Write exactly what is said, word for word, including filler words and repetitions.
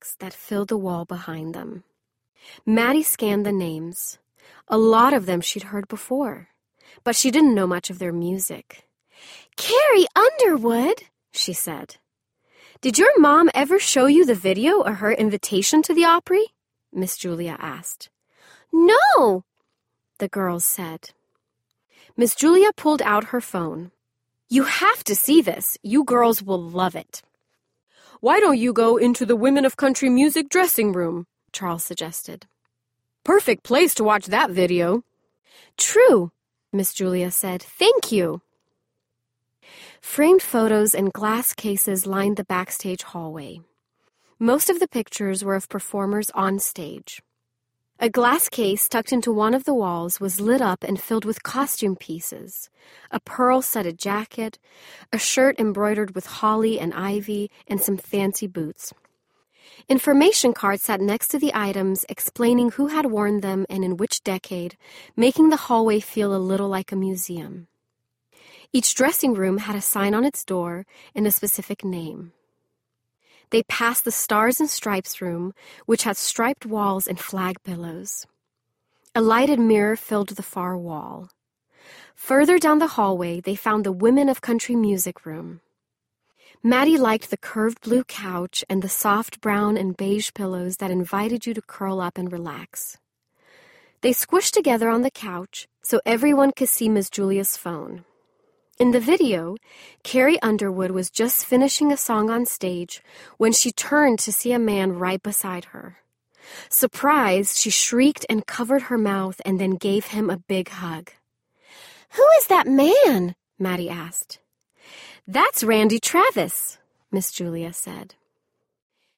plaques that filled the wall behind them. Maddie scanned the names. A lot of them she'd heard before, but she didn't know much of their music. "Carrie Underwood," she said. "Did your mom ever show you the video or her invitation to the Opry?" Miss Julia asked. "No," the girls said. Miss Julia pulled out her phone. "You have to see this. You girls will love it." "Why don't you go into the Women of Country Music dressing room?" Charles suggested. "Perfect place to watch that video." "True," Miss Julia said. "Thank you." Framed photos and glass cases lined the backstage hallway. Most of the pictures were of performers on stage. A glass case tucked into one of the walls was lit up and filled with costume pieces, a pearl-studded jacket, a shirt embroidered with holly and ivy, and some fancy boots. Information cards sat next to the items explaining who had worn them and in which decade, making the hallway feel a little like a museum. Each dressing room had a sign on its door and a specific name. They passed the Stars and Stripes room, which had striped walls and flag pillows. A lighted mirror filled the far wall. Further down the hallway, they found the Women of Country Music room. Maddie liked the curved blue couch and the soft brown and beige pillows that invited you to curl up and relax. They squished together on the couch so everyone could see Miss Julia's phone. In the video, Carrie Underwood was just finishing a song on stage when she turned to see a man right beside her. Surprised, she shrieked and covered her mouth and then gave him a big hug. "Who is that man?" Maddie asked. "That's Randy Travis," Miss Julia said.